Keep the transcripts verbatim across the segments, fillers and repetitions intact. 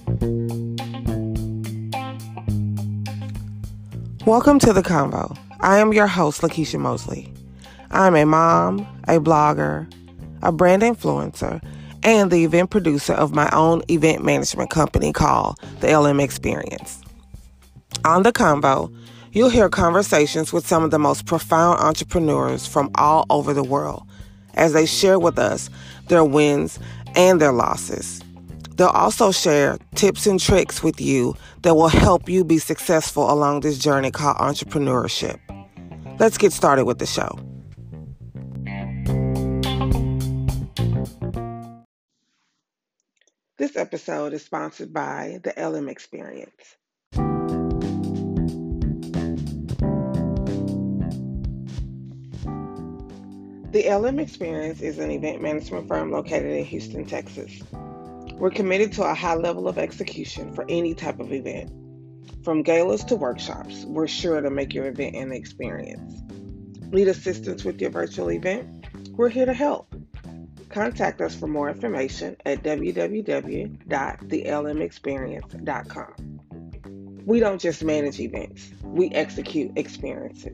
Welcome to The Convo. I am your host, Lakeisha Mosley. I'm a mom, a blogger, a brand influencer, and the event producer of my own event management company called The L M Experience. On The Convo, you'll hear conversations with some of the most profound entrepreneurs from all over the world as they share with us their wins and their losses. They'll also share tips and tricks with you that will help you be successful along this journey called entrepreneurship. Let's get started with the show. This episode is sponsored by the L M Experience. The L M Experience is an event management firm located in Houston, Texas. We're committed to a high level of execution for any type of event. From galas to workshops, we're sure to make your event an experience. Need assistance with your virtual event? We're here to help. Contact us for more information at w w w dot the l m experience dot com. We don't just manage events, we execute experiences.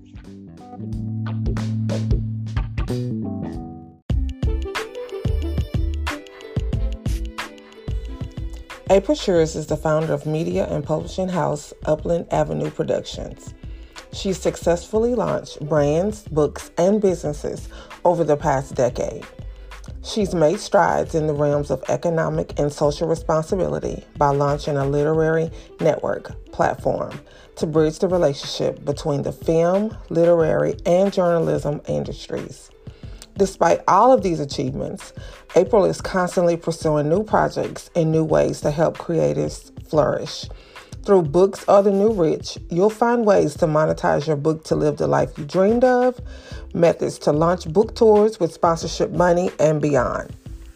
April Schurz is the founder of media and publishing house Upland Avenue Productions. She's successfully launched brands, books, and businesses over the past decade. She's made strides in the realms of economic and social responsibility by launching a literary network platform to bridge the relationship between the film, literary, and journalism industries. Despite all of these achievements, April is constantly pursuing new projects and new ways to help creatives flourish. Through Books Are the New Rich, you'll find ways to monetize your book to live the life you dreamed of, methods to launch book tours with sponsorship money, and beyond.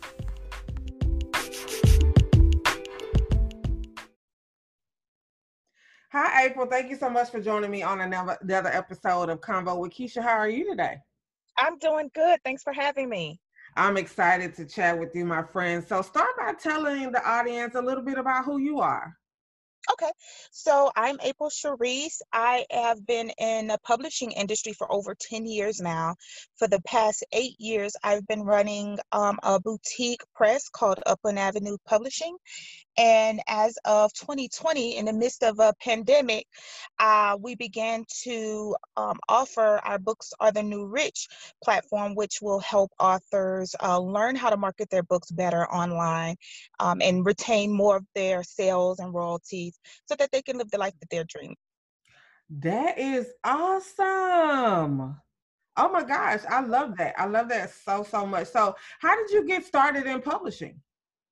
Hi, April. Thank you so much for joining me on another, another episode of Convo with Keisha. How are you today? I'm doing good. Thanks for having me. I'm excited to chat with you, my friend. So start by telling the audience a little bit about who you are. Okay, so I'm April Schurz. I have been in the publishing industry for over ten years now. For the past eight years, I've been running um, a boutique press called Upland Avenue Publishing. And as of twenty twenty, in the midst of a pandemic, uh, we began to um, offer our Books Are the New Rich platform, which will help authors uh, learn how to market their books better online um, and retain more of their sales and royalties so that they can live the life that they're dreaming. That is awesome. Oh my gosh, I love that. I love that so, so much. So how did you get started in publishing?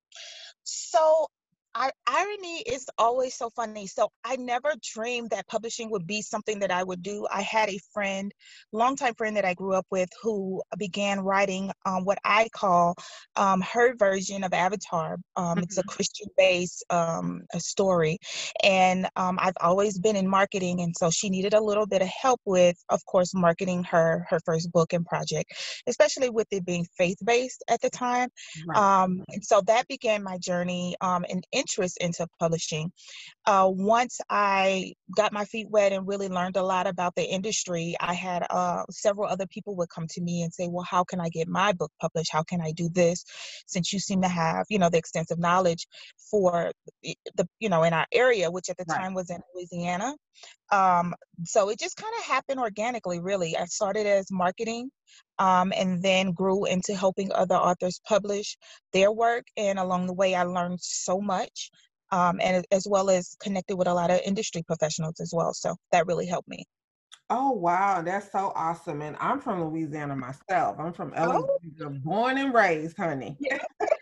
So I, irony is always so funny. So I never dreamed that publishing would be something that I would do. I had a friend, longtime friend that I grew up with, who began writing um, what I call um, her version of Avatar. Um, mm-hmm. It's a Christian-based um, a story. And um, I've always been in marketing. And so she needed a little bit of help with, of course, marketing her, her first book and project, especially with it being faith-based at the time. Right. Um, and so that began my journey um, and interest into publishing. Uh, once I got my feet wet and really learned a lot about the industry, I had uh, several other people would come to me and say, well, how can I get my book published? How can I do this? Since you seem to have, you know, the extensive knowledge for the, you know, in our area, which at the right. time was in Louisiana. Um, so it just kind of happened organically, really. I started as marketing um, and then grew into helping other authors publish their work. And along the way, I learned so much. Um, and as well as connected with a lot of industry professionals as well. So that really helped me. Oh, wow. That's so awesome. And I'm from Louisiana myself. I'm from Ellensburg, oh. born and raised, honey. Yeah.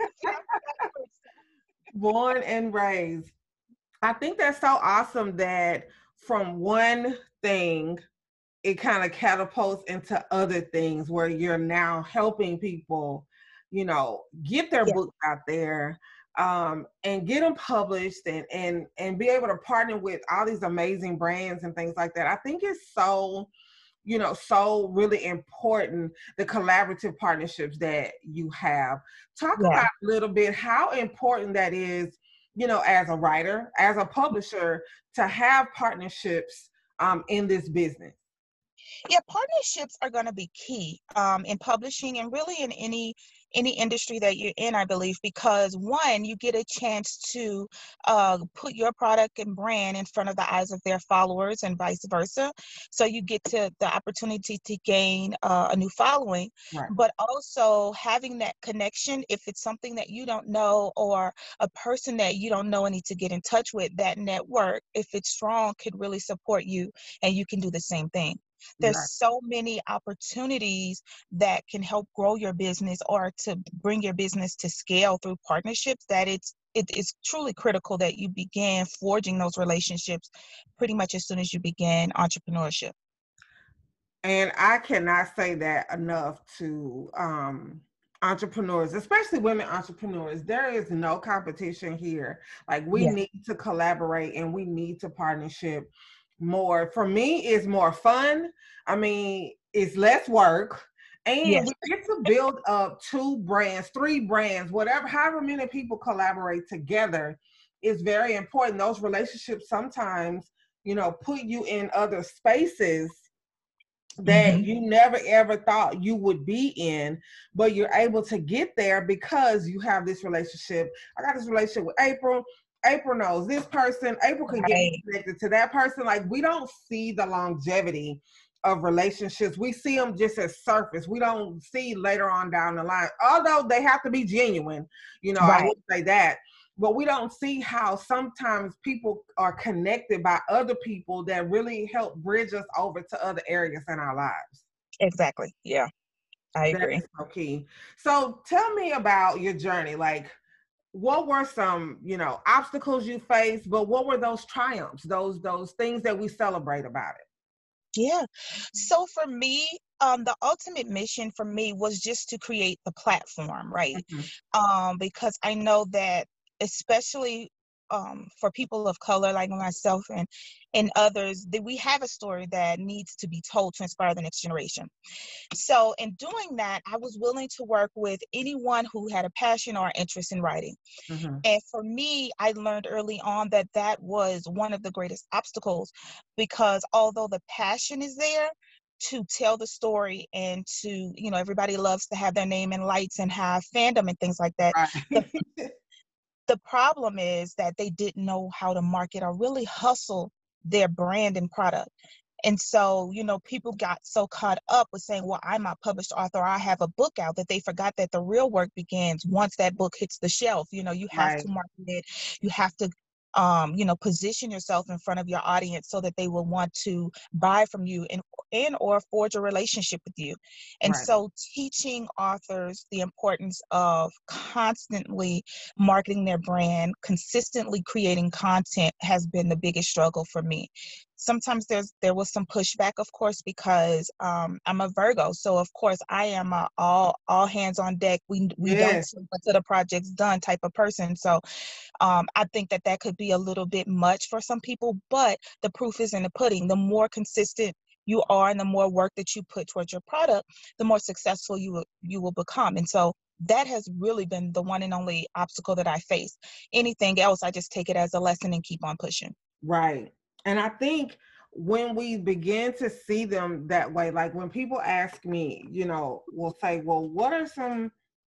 Born and raised. I think that's so awesome that from one thing, it kind of catapults into other things where you're now helping people, you know, get their yeah. books out there. Um, and get them published and, and, and be able to partner with all these amazing brands and things like that. I think it's so, you know, so really important, the collaborative partnerships that you have. Talk yeah. about a little bit how important that is you know, as a writer, as a publisher, to have partnerships um, in this business? Yeah, partnerships are going to be key um, in publishing and really in any any industry that you're in, I believe, because one, you get a chance to uh, put your product and brand in front of the eyes of their followers and vice versa. So you get to the opportunity to gain uh, a new following, Right. but also having that connection, if it's something that you don't know or a person that you don't know and need to get in touch with, that network, if it's strong, could really support you and you can do the same thing. There's Right. so many opportunities that can help grow your business or to bring your business to scale through partnerships that it's it is truly critical that you begin forging those relationships pretty much as soon as you begin entrepreneurship. And I cannot say that enough to um, entrepreneurs, especially women entrepreneurs. There is no competition here. Like, we Yeah. need to collaborate and we need to partnership more. For me, it's more fun. I mean, it's less work. And Yes. we get to build up two brands, three brands, whatever, however many people collaborate together is very important. Those relationships sometimes, you know, put you in other spaces that Mm-hmm. you never ever thought you would be in, but you're able to get there because you have this relationship. I got this relationship with April. April knows this person. April can get me Right. connected to that person. Like, we don't see the longevity of relationships. We see them just as surface. We don't see later on down the line, although they have to be genuine. You know, I Right. would say that. But we don't see how sometimes people are connected by other people that really help bridge us over to other areas in our lives. Exactly. Yeah, I That agree. is so key. So tell me about your journey. Like, what were some, you know, obstacles you faced, but what were those triumphs, those those things that we celebrate about it? Yeah. So for me, um, the ultimate mission for me was just to create the platform, right? Mhm. Um, because I know that especially um, for people of color like myself and and others, that we have a story that needs to be told to inspire the next generation. So in doing that, I was willing to work with anyone who had a passion or interest in writing. Mhm. And for me, I learned early on that that was one of the greatest obstacles because although the passion is there to tell the story and to, you know, everybody loves to have their name in lights and have fandom and things like that. The, Right. the problem is that they didn't know how to market or really hustle their brand and product. And so, you know, people got so caught up with saying, well, I'm a published author, I have a book out, that they forgot that the real work begins once that book hits the shelf. You know, you have Right. to market it, you have to, um, you know, position yourself in front of your audience so that they will want to buy from you and and or forge a relationship with you. And Right. so teaching authors the importance of constantly marketing their brand, consistently creating content has been the biggest struggle for me. Sometimes there's there was some pushback, of course, because um, I'm a Virgo, so of course I am a all all hands on deck. We we don't Yes. sleep until the project's done type of person. So um, I think that that could be a little bit much for some people, but the proof is in the pudding. The more consistent you are, and the more work that you put towards your product, the more successful you will you will become. And so that has really been the one and only obstacle that I face. Anything else, I just take it as a lesson and keep on pushing. Right. And I think when we begin to see them that way, like when people ask me, you know, will say, well, what are some,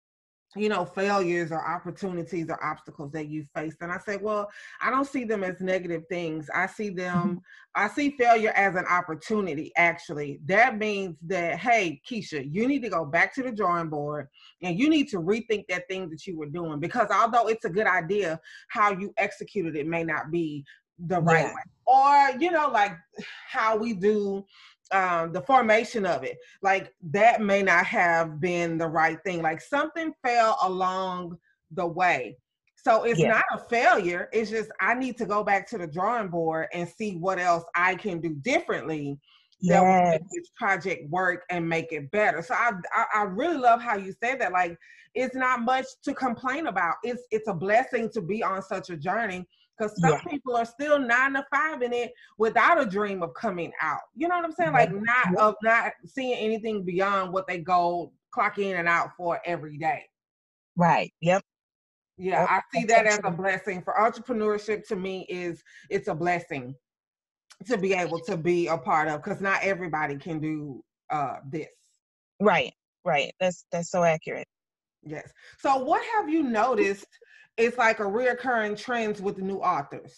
you know, failures or opportunities or obstacles that you faced? And I say, well, I don't see them as negative things. I see them, I see failure as an opportunity, actually. That means that, hey, Keisha, you need to go back to the drawing board and you need to rethink that thing that you were doing, because although it's a good idea, how you executed it may not be the right Yeah. way. Or, you know, like how we do um, the formation of it, like that may not have been the right thing. Like something fell along the way. So it's Yeah. not a failure. It's just I need to go back to the drawing board and see what else I can do differently that will Yes. make this project work and make it better. So I, I I really love how you say that. Like, it's not much to complain about. It's it's a blessing to be on such a journey, because some Yeah. people are still nine to five in it without a dream of coming out. You know what I'm saying? Yep. Like, not Yep. of not seeing anything beyond what they go clock in and out for every day. Right. Yep. Yeah, Yep, I see that's that so as a true. blessing. For entrepreneurship to me is it's a blessing to be able to be a part of because not everybody can do uh this. Right, right. That's that's so accurate. Yes. So what have you noticed is like a reoccurring trends with new authors?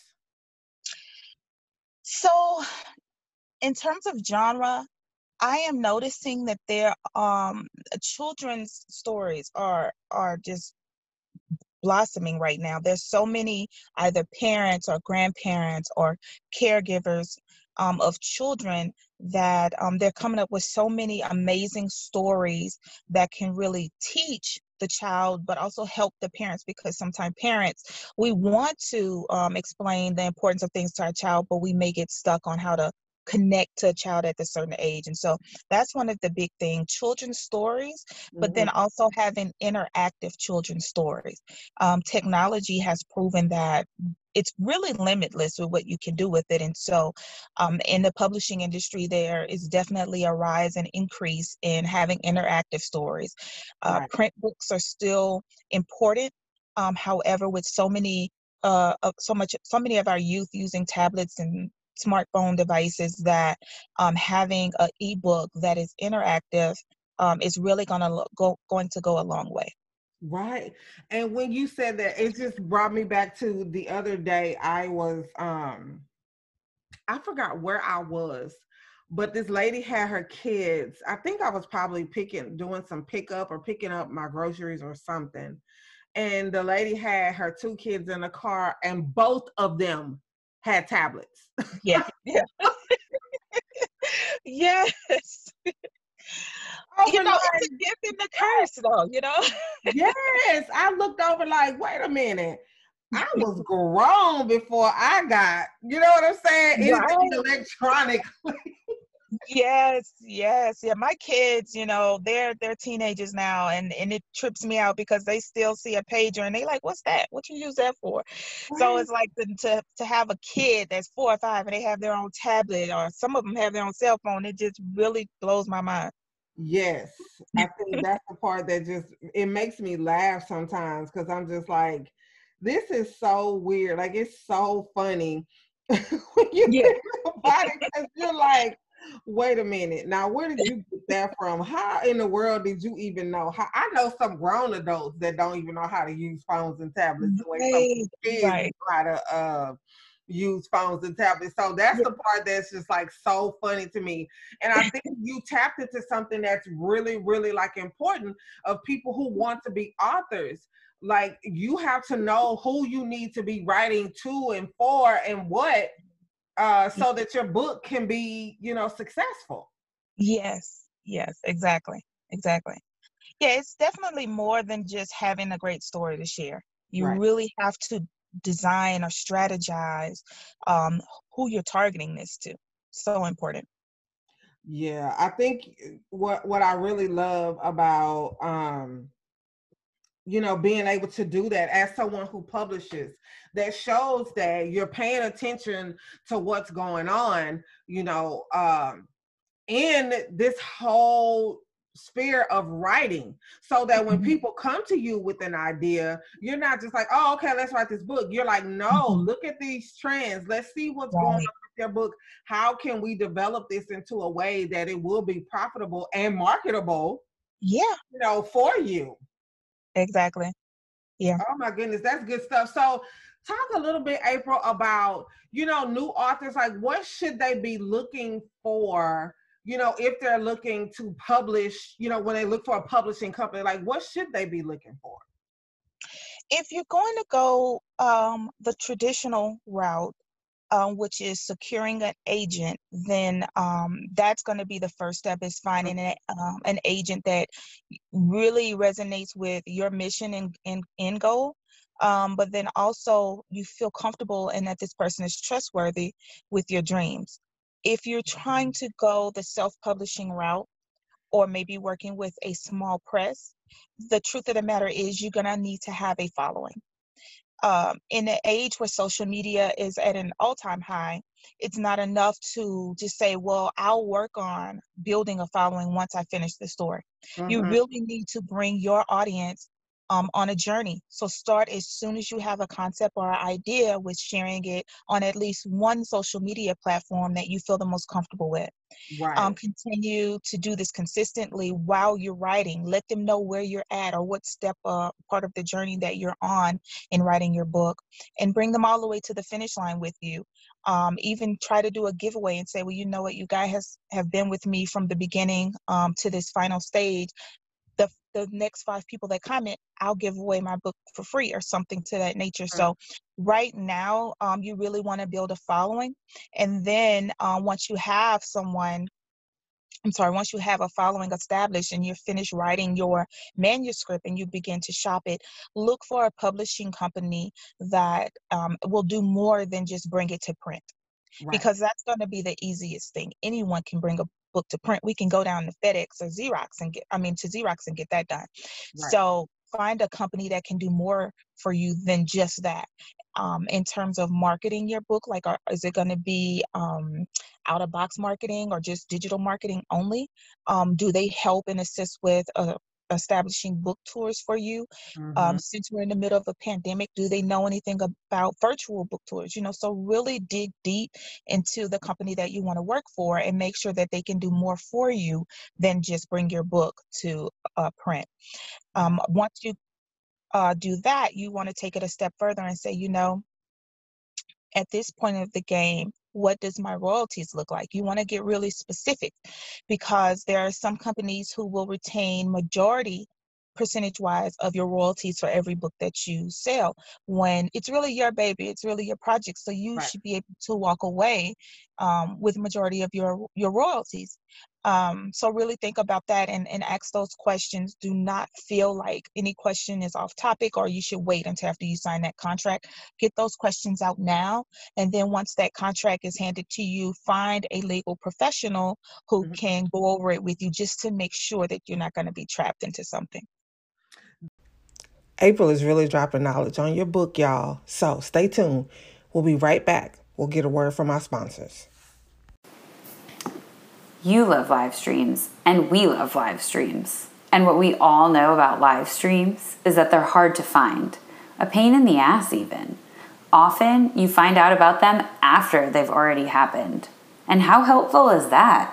So, in terms of genre, I am noticing that there um children's stories are are just blossoming right now. There's so many either parents or grandparents or caregivers um, of children that um, they're coming up with so many amazing stories that can really teach the child but also help the parents, because sometimes parents, we want to um, explain the importance of things to our child, but we may get stuck on how to connect to a child at a certain age. And so that's one of the big things, children's stories, but Mhm. then also having interactive children's stories. Um, technology has proven that it's really limitless with what you can do with it. And so um, in the publishing industry, there is definitely a rise and increase in having interactive stories. Uh, Right. print books are still important. Um, however, with so many, uh, of- so much, so many of our youth using tablets and smartphone devices, that um, having an ebook that is interactive um, is really going to go going to go a long way. Right. And when you said that, it just brought me back to the other day. I was um I forgot where I was, but this lady had her kids. I think I was probably picking doing some pickup or picking up my groceries or something. And the lady had her two kids in the car and both of them had tablets. Yeah, yeah, yes. You Over know, it's like, a gift and a curse, though. You know. yes. I looked over like, wait a minute. I was grown before I got, you know what I'm saying? Anything Right. electronic. Yes, yes, yeah. My kids, you know, they're they're teenagers now, and and it trips me out because they still see a pager and they like, "What's that? What you use that for?" So Right. it's like the, to to have a kid that's four or five and they have their own tablet, or some of them have their own cell phone. It just really blows my mind. Yes, I think that's the part that just it makes me laugh sometimes because I'm just like, this is so weird. Like it's so funny when you Yeah. think about it because you're like, wait a minute. Now, where did you get that from? How in the world did you even know? How I know some grown adults that don't even know how to use phones and tablets the way some Right, kids know right. how to uh, use phones and tablets. So that's Yeah. the part that's just like so funny to me. And I think you tapped into something that's really, really like important of people who want to be authors. Like you have to know who you need to be writing to and for and what, uh, so that your book can be, you know, successful. Yes, yes, exactly, exactly. Yeah, it's definitely more than just having a great story to share. You Right. really have to design or strategize um, who you're targeting this to. So important. Yeah, I think what what I really love about um you know being able to do that as someone who publishes, that shows that you're paying attention to what's going on, you know um in this whole sphere of writing, so that when Mhm, people come to you with an idea, you're not just like, oh, okay, let's write this book. You're like, no, mhm. look at these trends, let's see what's going on Right. with their book. How can we develop this into a way that it will be profitable and marketable, Yeah, you know for you? exactly. Yeah. Oh my goodness, that's good stuff. So talk a little bit, April, about, you know, new authors, like what should they be looking for, you know, if they're looking to publish, you know, when they look for a publishing company, like what should they be looking for? If you're going to go um, the traditional route, um, which is securing an agent, then um, that's going to be the first step, is finding a, um, an agent that really resonates with your mission and, and end goal. Um, but then also you feel comfortable and that this person is trustworthy with your dreams. If you're trying to go the self-publishing route or maybe working with a small press, the truth of the matter is you're going to need to have a following. Um, in an age where social media is at an all-time high, it's not enough to just say, well, I'll work on building a following once I finish the story. You Mm-hmm. really need to bring your audience um, on a journey. So start as soon as you have a concept or an idea with sharing it on at least one social media platform that you feel the most comfortable with. Um, Right. continue to do this consistently while you're writing. Let them know where you're at or what step, uh, part of the journey that you're on in writing your book, and bring them all the way to the finish line with you. Um, even try to do a giveaway and say, well, you know what, you guys has, have been with me from the beginning um, to this final stage. The, the next five people that comment, I'll give away my book for free or something to that nature. So right now, um, you really want to build a following. And then uh, once you have someone, I'm sorry, once you have a following established and you're finished writing your manuscript and you begin to shop it, look for a publishing company that um, will do more than just bring it to print. Right. Because that's going to be the easiest thing. Anyone can bring a book to print. We can go down to FedEx or Xerox and get, I mean, to Xerox and get that done. Right. So find a company that can do more for you than just that. Um, in terms of marketing your book, like, are, is it going to be um, out of box marketing or just digital marketing only? Um, do they help and assist with uh, establishing book tours for you? Mm-hmm. Um, since we're in the middle of a pandemic, do they know anything about virtual book tours? You know, so really dig deep into the company that you want to work for and make sure that they can do more for you than just bring your book to uh, print. Um, once you uh, do that, you want to take it a step further and say, you know, at this point of the game, what does my royalties look like? You want to get really specific, because there are some companies who will retain majority percentage wise of your royalties for every book that you sell, when it's really your baby, it's really your project. So you Right. should be able to walk away um, with majority of your your royalties. Um, so really think about that and, and ask those questions. Do not feel like any question is off topic or you should wait until after you sign that contract. Get those questions out now. And then once that contract is handed to you, find a legal professional who Mm-hmm. can go over it with you, just to make sure that you're not going to be trapped into something. April is really dropping knowledge on your book, y'all. So stay tuned. We'll be right back. We'll get a word from our sponsors. You love live streams, and we love live streams. And what we all know about live streams is that they're hard to find, a pain in the ass even. Often, you find out about them after they've already happened. And how helpful is that?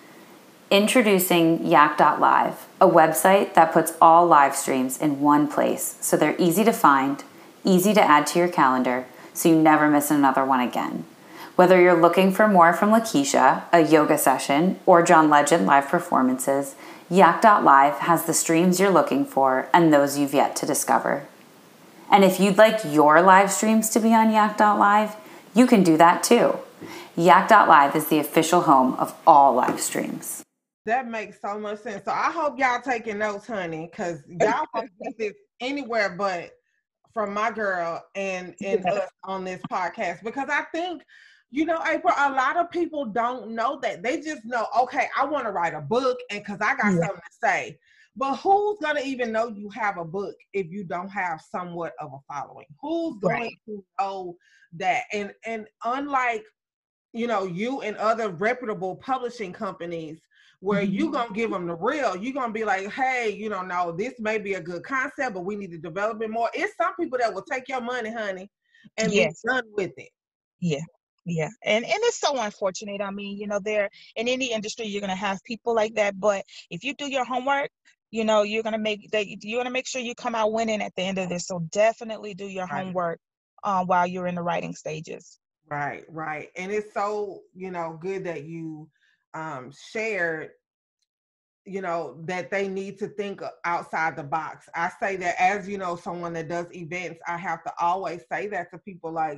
Introducing Yak dot live, a website that puts all live streams in one place so they're easy to find, easy to add to your calendar, so you never miss another one again. Whether you're looking for more from Lakeisha, a yoga session, or John Legend live performances, Yak dot live has the streams you're looking for and those you've yet to discover. And if you'd like your live streams to be on Yak dot live, you can do that too. Yak dot live is the official home of all live streams. That makes so much sense. So I hope y'all taking notes, honey, because y'all won't get this anywhere but from my girl and, and us on this podcast. Because I think, you know, April, a lot of people don't know that. They just know, okay, I want to write a book and because I got Yeah. something to say. But who's going to even know you have a book if you don't have somewhat of a following? Who's going Right. to know that? And and unlike, you know, you and other reputable publishing companies where Mhm. you going to give them the real, you're going to be like, hey, you know, no, this may be a good concept, but we need to develop it more. It's some people that will take your money, honey, and Yes. be done with it. Yeah. Yeah. And and it's so unfortunate. I mean, you know, there in any industry you're gonna have people like that. But if you do your homework, you know, you're gonna make that you're gonna make sure you come out winning at the end of this. So definitely do your Right. homework uh, while you're in the writing stages. Right, right. And it's so, you know, good that you um, shared, you know, that they need to think outside the box. I say that as, you know, someone that does events, I have to always say that to people, like,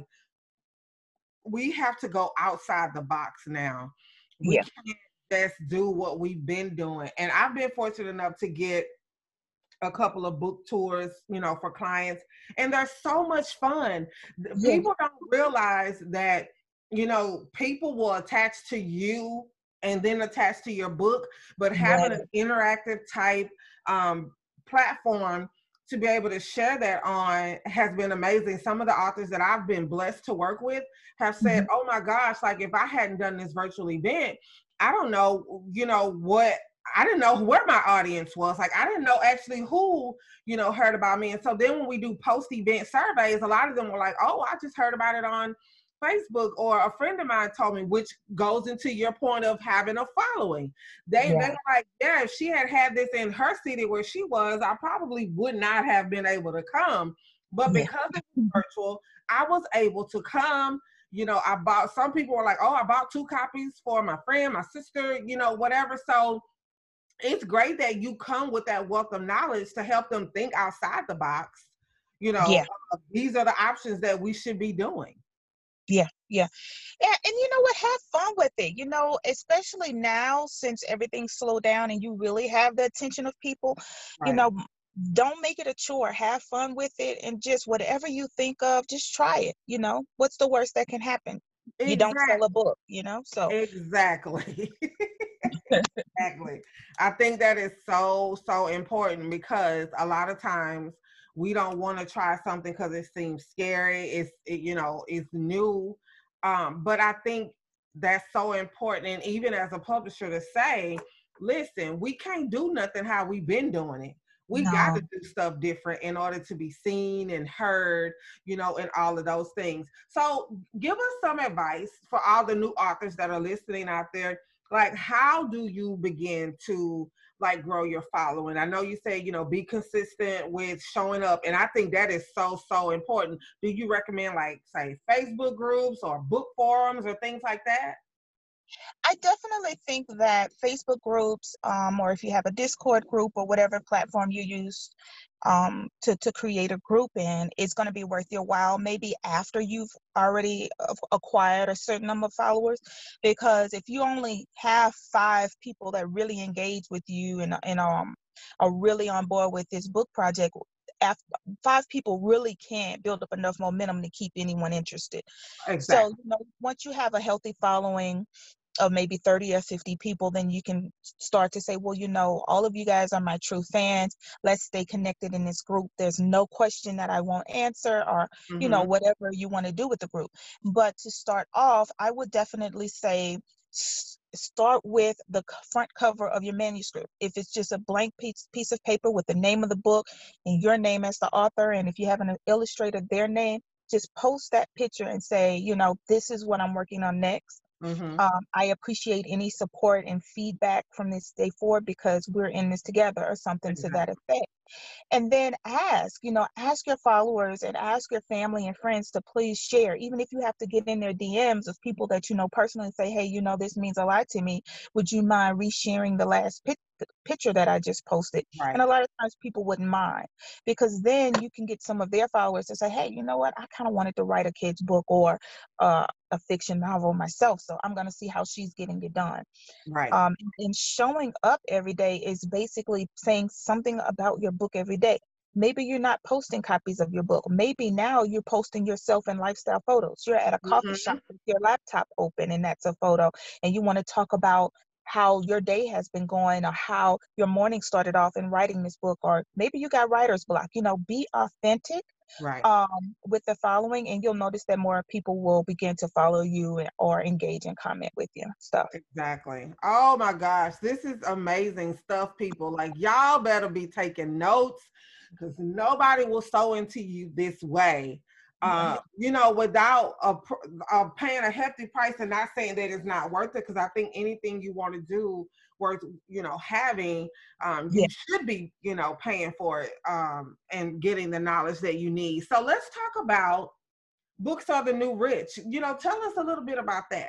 we have to go outside the box now. We Yeah. can't just do what we've been doing. And I've been fortunate enough to get a couple of book tours, you know, for clients, and they're so much fun. Yeah. People don't realize that, you know, people will attach to you and then attach to your book, but having Right. an interactive type um, platform to be able to share that on has been amazing. Some of the authors that I've been blessed to work with have said, Mhm. oh my gosh, like if I hadn't done this virtual event, I don't know, you know, what I didn't know where my audience was. Like, I didn't know actually who, you know, heard about me. And so then when we do post-event surveys, a lot of them were like, oh, I just heard about it on Facebook, or a friend of mine told me, which goes into your point of having a following. They, yeah. they were like, yeah, if she had had this in her city where she was, I probably would not have been able to come. But yeah. because it was virtual, I was able to come. You know, I bought, some people were like, oh, I bought two copies for my friend, my sister, you know, whatever. So it's great that you come with that wealth of knowledge to help them think outside the box. You know, yeah. uh, these are the options that we should be doing. Yeah, yeah. Yeah, and you know what? Have fun with it. You know, especially now since everything's slowed down and you really have the attention of people, right. you know, don't make it a chore. Have fun with it, and just whatever you think of, just try it. You know, what's the worst that can happen? Exactly. You don't sell a book, you know? So exactly. Exactly. I think that is so, so important, because a lot of times we don't want to try something because it seems scary. It's, it, you know, it's new. Um, but I think that's so important. And even as a publisher, to say, listen, we can't do nothing how we've been doing it. We no. got to do stuff different in order to be seen and heard, you know, and all of those things. So give us some advice for all the new authors that are listening out there. Like, how do you begin to like grow your following? I know you say, you know, be consistent with showing up. And I think that is so, so important. Do you recommend, like, say, Facebook groups or book forums or things like that? I definitely think that Facebook groups, um, or if you have a Discord group or whatever platform you use um, to, to create a group in, it's going to be worth your while, maybe after you've already acquired a certain number of followers. Because if you only have five people that really engage with you and, and um, are really on board with this book project, after five people really can't build up enough momentum to keep anyone interested. Exactly. So, you know, once you have a healthy following of maybe thirty or fifty people, then you can start to say, well, you know, all of you guys are my true fans. Let's stay connected in this group. There's no question that I won't answer, or, mm-hmm. you know, whatever you want to do with the group. But to start off, I would definitely say, start with the front cover of your manuscript. If it's just a blank piece, piece of paper with the name of the book and your name as the author, and if you have an illustrator, their name, just post that picture and say, you know, this is what I'm working on next. Mm-hmm. Um, I appreciate any support and feedback from this day forward, because we're in this together, or something exactly. to that effect. And then ask, you know, ask your followers and ask your family and friends to please share, even if you have to get in their D Ms of people that you know personally and say, hey, you know, this means a lot to me. Would you mind resharing the last pic- picture that I just posted? Right. And a lot of times people wouldn't mind, because then you can get some of their followers to say, hey, you know what, I kind of wanted to write a kid's book or uh, a fiction novel myself, so I'm going to see how she's getting it done. Right. Um, and showing up every day is basically saying something about your book every day. Maybe you're not posting copies of your book. Maybe now you're posting yourself in lifestyle photos. You're at a coffee mm-hmm. shop with your laptop open, and that's a photo. And you want to talk about how your day has been going, or how your morning started off in writing this book, or maybe you got writer's block. You know, be authentic. Right. Um, with the following, and you'll notice that more people will begin to follow you or engage and comment with you. Stuff. Exactly. Oh my gosh, this is amazing stuff, people. Like, y'all better be taking notes, because nobody will sow into you this way. Uh, you know, without a, a paying a hefty price, and not saying that it's not worth it, because I think anything you want to do worth, you know, having, um, you yeah. should be, you know, paying for it, um, and getting the knowledge that you need. So let's talk about Books Are the New Rich. You know, tell us a little bit about that.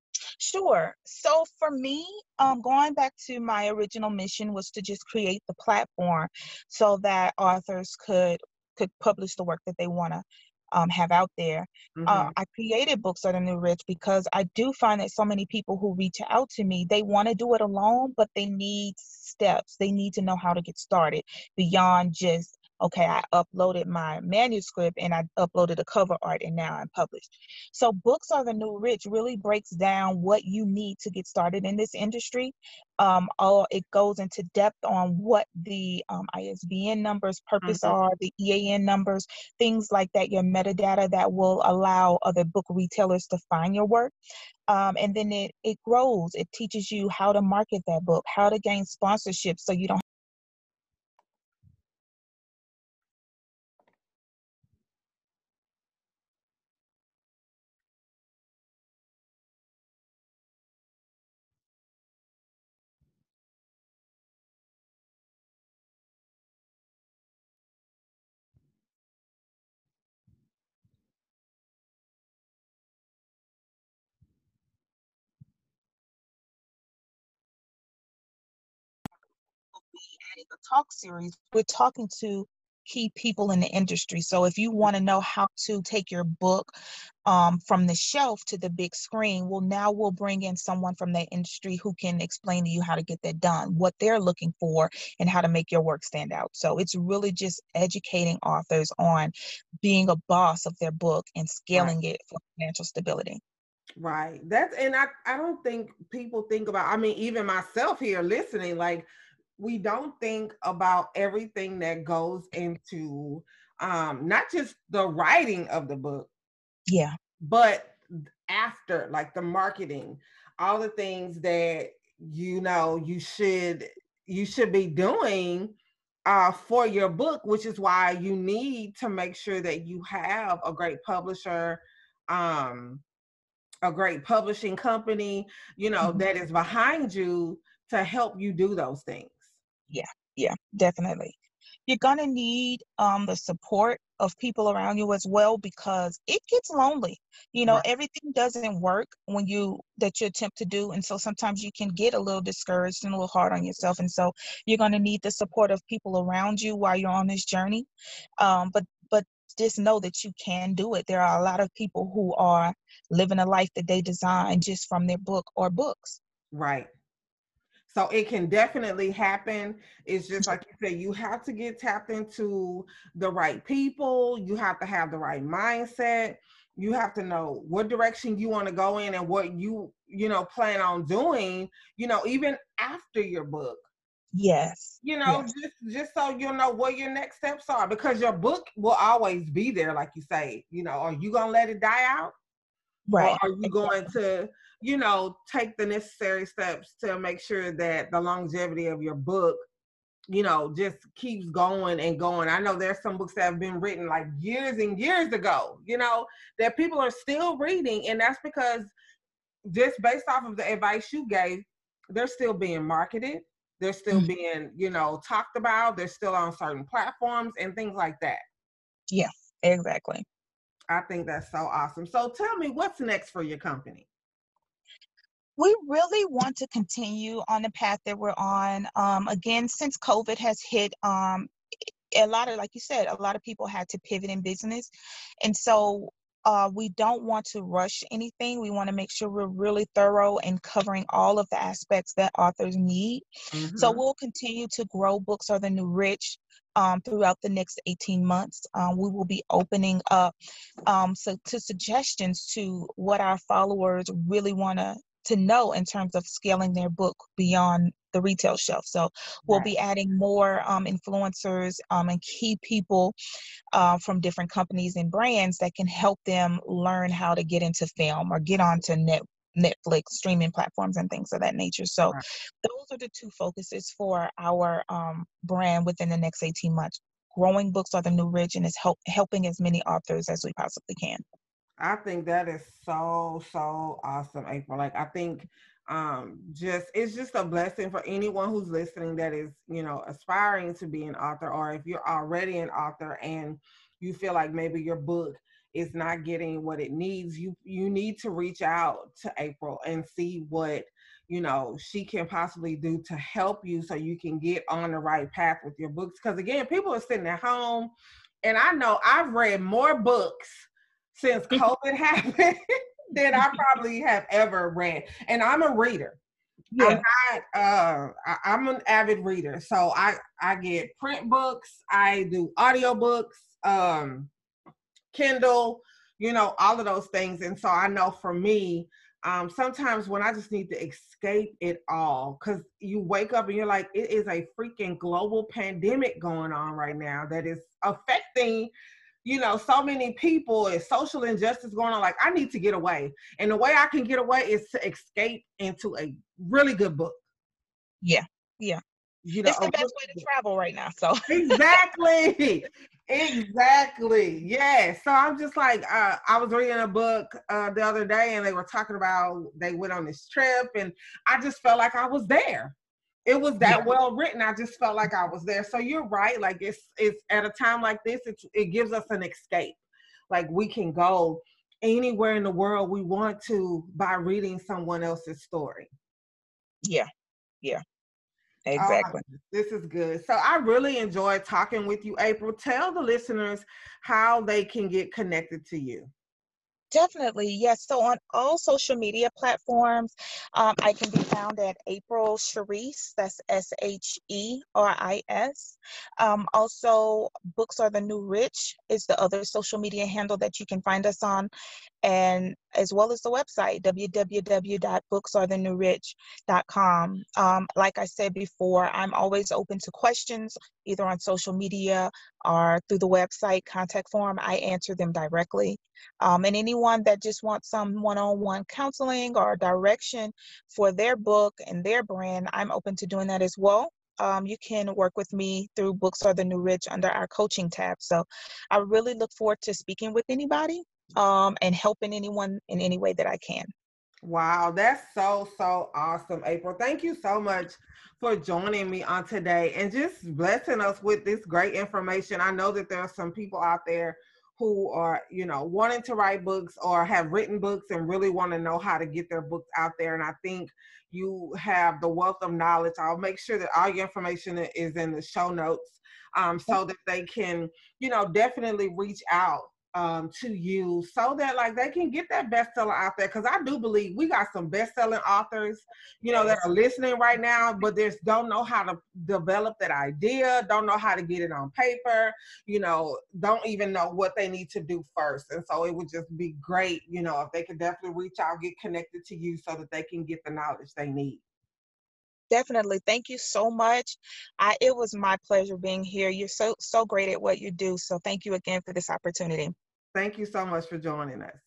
Sure. So for me, um, going back to my original mission was to just create the platform so that authors could could publish the work that they want to um, have out there. Mm-hmm. Uh, I created Books Are the New Rich because I do find that so many people who reach out to me, they want to do it alone, but they need steps. They need to know how to get started beyond just okay, I uploaded my manuscript and I uploaded a cover art and now I'm published. So Books Are the New Rich really breaks down what you need to get started in this industry. Um, all it goes into depth on what the um, I S B N numbers, purpose Mhm. are, the E A N numbers, things like that, your metadata that will allow other book retailers to find your work. Um, and then it, it grows. It teaches you how to market that book, how to gain sponsorship so you don't be adding a talk series. We're talking to key people in the industry. So if you want to know how to take your book um, from the shelf to the big screen, well, now we'll bring in someone from that industry who can explain to you how to get that done, what they're looking for, and how to make your work stand out. So it's really just educating authors on being a boss of their book and Right. scaling it for financial stability. Right. That's, and I, I don't think people think about, I mean, even myself here listening, like, we don't think about everything that goes into um not just the writing of the book, Yeah. but after, like, the marketing, all the things that you know you should you should be doing uh for your book, which is why you need to make sure that you have a great publisher, um a great publishing company, you know, Mhm. that is behind you to help you do those things. Yeah, yeah, definitely. You're gonna need um the support of people around you as well because it gets lonely. You know, Right. everything doesn't work when you that you attempt to do, and so sometimes you can get a little discouraged and a little hard on yourself. And so you're gonna need the support of people around you while you're on this journey. Um, but but just know that you can do it. There are a lot of people who are living a life that they designed just from their book or books. Right. So it can definitely happen. It's just like you said, you have to get tapped into the right people. You have to have the right mindset. You have to know what direction you want to go in and what you, you know, plan on doing, you know, even after your book, Yes, you know, yes, just just so you'll know what your next steps are, because your book will always be there, like you say. You know, are you gonna let it die out? Or right. are you going to, you know, take the necessary steps to make sure that the longevity of your book, you know, just keeps going and going? I know there's some books that have been written like years and years ago, you know, that people are still reading. And that's because, just based off of the advice you gave, they're still being marketed. They're still Mhm. being, you know, talked about. They're still on certain platforms and things like that. Yeah, exactly. I think that's so awesome. So tell me, what's next for your company? We really want to continue on the path that we're on. Um, again, since COVID has hit, um, a lot of, like you said, a lot of people had to pivot in business. And so uh, we don't want to rush anything. We want to make sure we're really thorough and covering all of the aspects that authors need. So Mm-hmm. we'll continue to grow Books Are the New Rich um, throughout the next eighteen months. Um, we will be opening up um, so to suggestions to what our followers really want to to know in terms of scaling their book beyond the retail shelf. So we'll Right. be adding more um, influencers um, and key people uh, from different companies and brands that can help them learn how to get into film or get onto net Netflix streaming platforms and things of that nature. So Right. those are the two focuses for our um, brand within the next eighteen months. Growing Books Are the New Rich and is help, helping as many authors as we possibly can. I think that is so, so awesome, April. Like, I think um just it's just a blessing for anyone who's listening that is, you know, aspiring to be an author, or if you're already an author and you feel like maybe your book is not getting what it needs. You you need to reach out to April and see what, you know, she can possibly do to help you so you can get on the right path with your books. Because again, people are sitting at home, and I know I've read more books since COVID happened than I probably have ever read. And I'm a reader. Yeah. I'm not, uh, I, I'm an avid reader. So I, I get print books. I do audio books, um, Kindle, you know, all of those things. And so I know for me, um, sometimes when I just need to escape it all, because you wake up and you're like, it is a freaking global pandemic going on right now that is affecting, you know, so many people, and social injustice going on. Like, I need to get away. And the way I can get away is to escape into a really good book. Yeah. Yeah. You know, it's the best way to travel right now. So exactly. Exactly. Yeah. So I'm just like, uh, I was reading a book uh, the other day, and they were talking about they went on this trip, and I just felt like I was there. It was that yeah. well written. I just felt like I was there. So you're right. Like it's it's at a time like this, it it gives us an escape. Like we can go anywhere in the world we want to by reading someone else's story. Yeah. Yeah. Exactly. Oh, this is good. So I really enjoyed talking with you, April. Tell the listeners how they can get connected to you. Definitely. Yes. So on all social media platforms, um, I can be found at April Sheris. That's S H E R I S. Um, also, Books Are the New Rich is the other social media handle that you can find us on, and as well as the website, w w w dot books are the new rich dot com. Um, like I said before, I'm always open to questions, either on social media or through the website contact form. I answer them directly. Um, and anyone that just wants some one-on-one counseling or direction for their book and their brand, I'm open to doing that as well. Um, you can work with me through Books Are the New Rich under our coaching tab. So I really look forward to speaking with anybody um, and helping anyone in any way that I can. Wow, that's so, so awesome, April. Thank you so much for joining me on today and just blessing us with this great information. I know that there are some people out there who are, you know, wanting to write books or have written books and really want to know how to get their books out there. And I think you have the wealth of knowledge. I'll make sure that all your information is in the show notes um, so that they can, you know, definitely reach out um, to you so that like they can get that bestseller out there. Cause I do believe we got some best-selling authors, you know, that are listening right now, but they don't know how to develop that idea, don't know how to get it on paper, you know, don't even know what they need to do first. And so it would just be great, you know, if they could definitely reach out, get connected to you so that they can get the knowledge they need. Definitely. Thank you so much. I, it was my pleasure being here. You're so, so great at what you do. So thank you again for this opportunity. Thank you so much for joining us.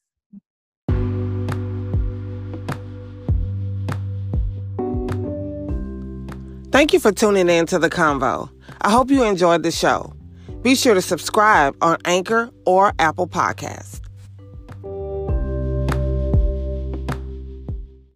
Thank you for tuning in to The Convo. I hope you enjoyed the show. Be sure to subscribe on Anchor or Apple Podcasts.